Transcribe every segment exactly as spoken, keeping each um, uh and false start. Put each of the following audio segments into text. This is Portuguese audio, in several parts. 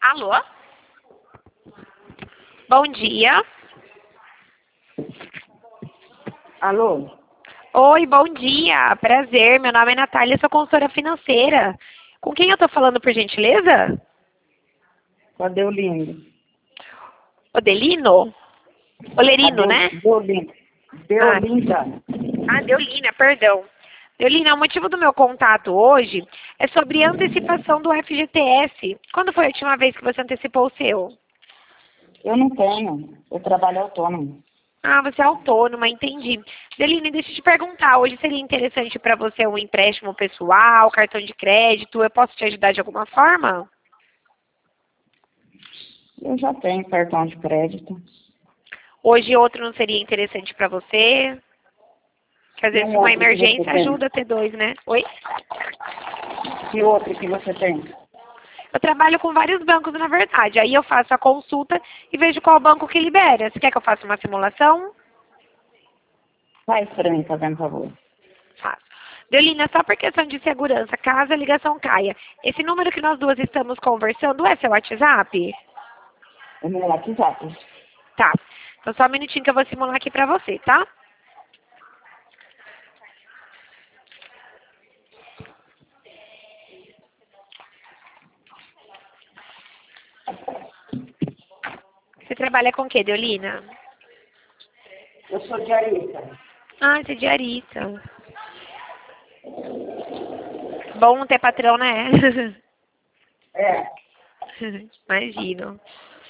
Alô? Bom dia. Alô? Oi, bom dia. Prazer, meu nome é Natália, sou consultora financeira. Com quem eu tô falando, por gentileza? Cadê o lindo? Odelino? Olerino, Cadê o né? Deolinda? Ah, Deolinda. ah, Deolina, perdão. Deolina, o motivo do meu contato hoje é sobre a antecipação do F G T S. Quando foi a última vez que você antecipou o seu? Eu não tenho. Eu trabalho autônomo. Ah, você é autônoma, entendi. Deline, deixa eu te perguntar, hoje seria interessante para você um empréstimo pessoal, cartão de crédito? Eu posso te ajudar de alguma forma? Eu já tenho cartão de crédito. Hoje outro não seria interessante para você? Que às E vezes um uma outro que você emergência tem? ajuda a ter dois, né? Oi? Que outro que você tem? Eu trabalho com vários bancos, na verdade. Aí eu faço a consulta e vejo qual banco que libera. Você quer que eu faça uma simulação? Faz pra mim, fazendo favor. Faço. Deolina, só por questão de segurança, caso a ligação caia, esse número que nós duas estamos conversando é seu WhatsApp? O meu WhatsApp. Tá. Então só um minutinho que eu vou simular aqui pra você, tá? Você trabalha com o quê, Deolina? Eu sou diarista. Ah, você é diarista. Bom ter patrão, né? É. Imagino.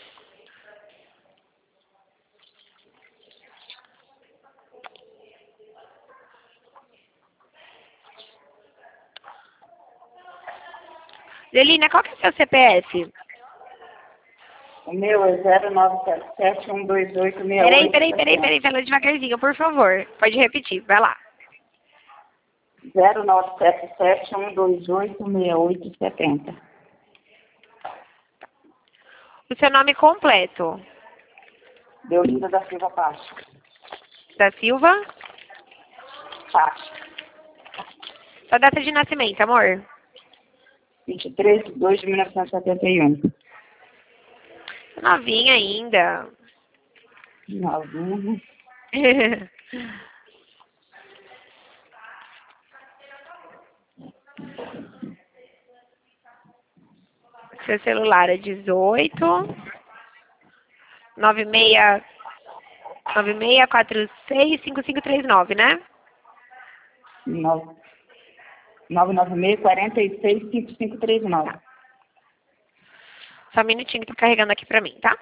Deolina, qual que é o seu C P F? O meu é zero nove sete sete um dois oito seis Peraí, oito peraí, peraí, peraí. Fala devagarzinho, por favor. Pode repetir, vai lá. zero nove sete sete um dois oito seis oito sete zero. O seu nome completo. Deolinda da Silva Pacho. Da Silva? Pacho. Sua data de nascimento, amor? vinte e três de dois de mil novecentos e setenta e um. Novinha ainda. Novinho. Seu celular é dezoito, nove seis, nove seis quatro seis cinco cinco três nove, né? nove nove seis, quatro seis, cinco cinco três nove. Tá. Só um minutinho que tá carregando aqui pra mim, tá?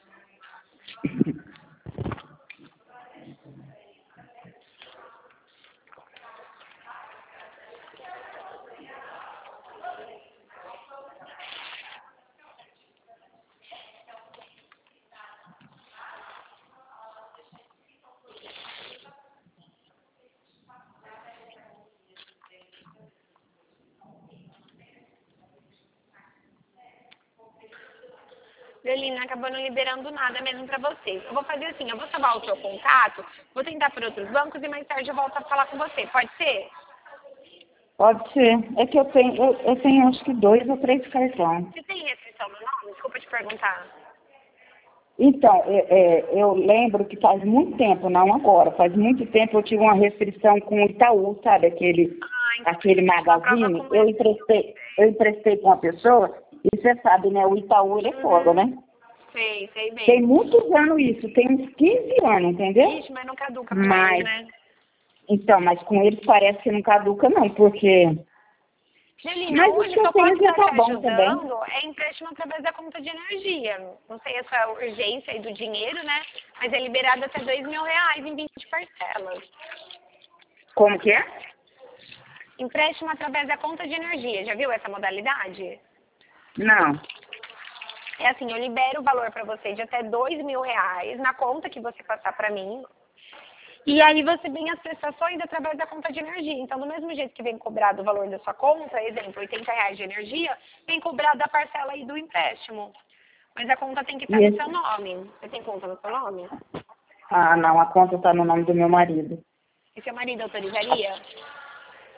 Delina, acabou não liberando nada mesmo pra você. Eu vou fazer assim, eu vou salvar o seu contato, vou tentar por outros bancos e mais tarde eu volto a falar com você. Pode ser? Pode ser. É que eu tenho, eu, eu tenho acho que dois ou três cartões. Você tem restrição no nome? Desculpa te perguntar. Então, é, é, eu lembro que faz muito tempo, não agora, faz muito tempo eu tive uma restrição com o Itaú, sabe, aquele, Ah, então aquele você uma prova magazine. com Eu emprestei, eu emprestei para uma pessoa, e você sabe, né, o Itaú ele é foda, né? Sei, sei Tem bem. muitos anos isso, tem uns quinze anos, entendeu? Ixi, mas não caduca pra Mas, ele, né? então, mas com eles parece que não caduca não, porque... Gelina, Mas o hoje que o que eu eu posso tenho já estar te tá bom também. ajudando é empréstimo através da conta de energia. Não sei essa urgência aí do dinheiro, né? Mas é liberado até dois mil reais em vinte parcelas. Como que é? Empréstimo através da conta de energia. Já viu essa modalidade? Não. É assim, eu libero o valor para você de até dois mil reais na conta que você passar para mim. E aí você vem as prestações através da conta de energia. Então, do mesmo jeito que vem cobrado o valor da sua conta, exemplo, oitenta reais de energia, vem cobrado a parcela aí do empréstimo. Mas a conta tem que estar E no esse- seu nome. Você tem conta no seu nome? Ah, não, a conta tá no nome do meu marido. E seu marido autorizaria?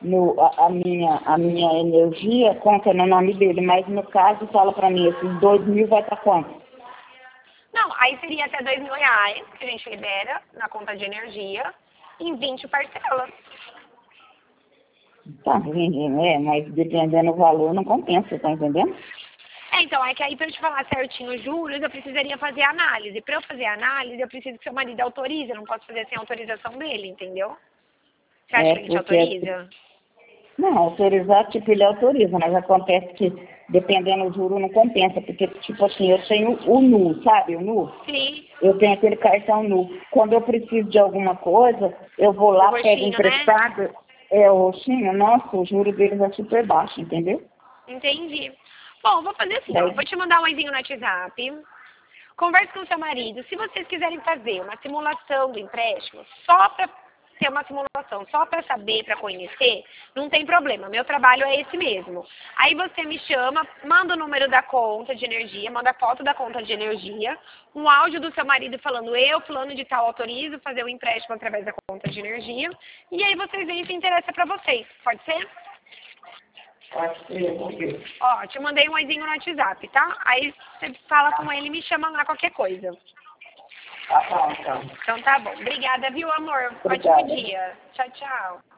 no, a, a minha, a minha energia, conta no nome dele, mas no caso, fala para mim, esses dois mil vai estar quanto? Não, aí seria até dois mil reais que a gente libera na conta de energia em vinte parcelas. Tá, é, mas dependendo do valor, não compensa, tá entendendo? É, então, é que aí para eu te falar certinho os juros, eu precisaria fazer análise. Para eu fazer análise, eu preciso que seu marido autorize, eu não posso fazer sem autorização dele, entendeu? Você acha É, que ele te porque... autoriza? Não, autorizar, tipo, ele autoriza, mas acontece que, dependendo do juro, não compensa, porque, tipo assim, eu tenho o nu, sabe, o nu? Sim. Eu tenho aquele cartão nu. Quando eu preciso de alguma coisa, eu vou lá, O pego roxinho, né? emprestado, é o roxinho, nossa, o juro deles é super baixo, entendeu? Entendi. Bom, vou fazer assim, ó. Daí, Vou te mandar um oizinho no WhatsApp. Converse com seu marido. Se vocês quiserem fazer uma simulação do empréstimo, só para ter uma simulação, só para saber, para conhecer, não tem problema. Meu trabalho é esse mesmo. Aí você me chama, manda o número da conta de energia, manda a foto da conta de energia, um áudio do seu marido falando eu, fulano de tal, autorizo fazer o empréstimo através da conta de energia, e aí vocês veem se interessa para vocês. Pode ser? pode ser, porque... Ó, te mandei um oizinho no WhatsApp, tá? Aí você fala com ele e me chama lá qualquer coisa. Ah, tá, então. Então tá bom. Obrigada, viu, amor? Obrigada. Ótimo dia. Tchau, tchau.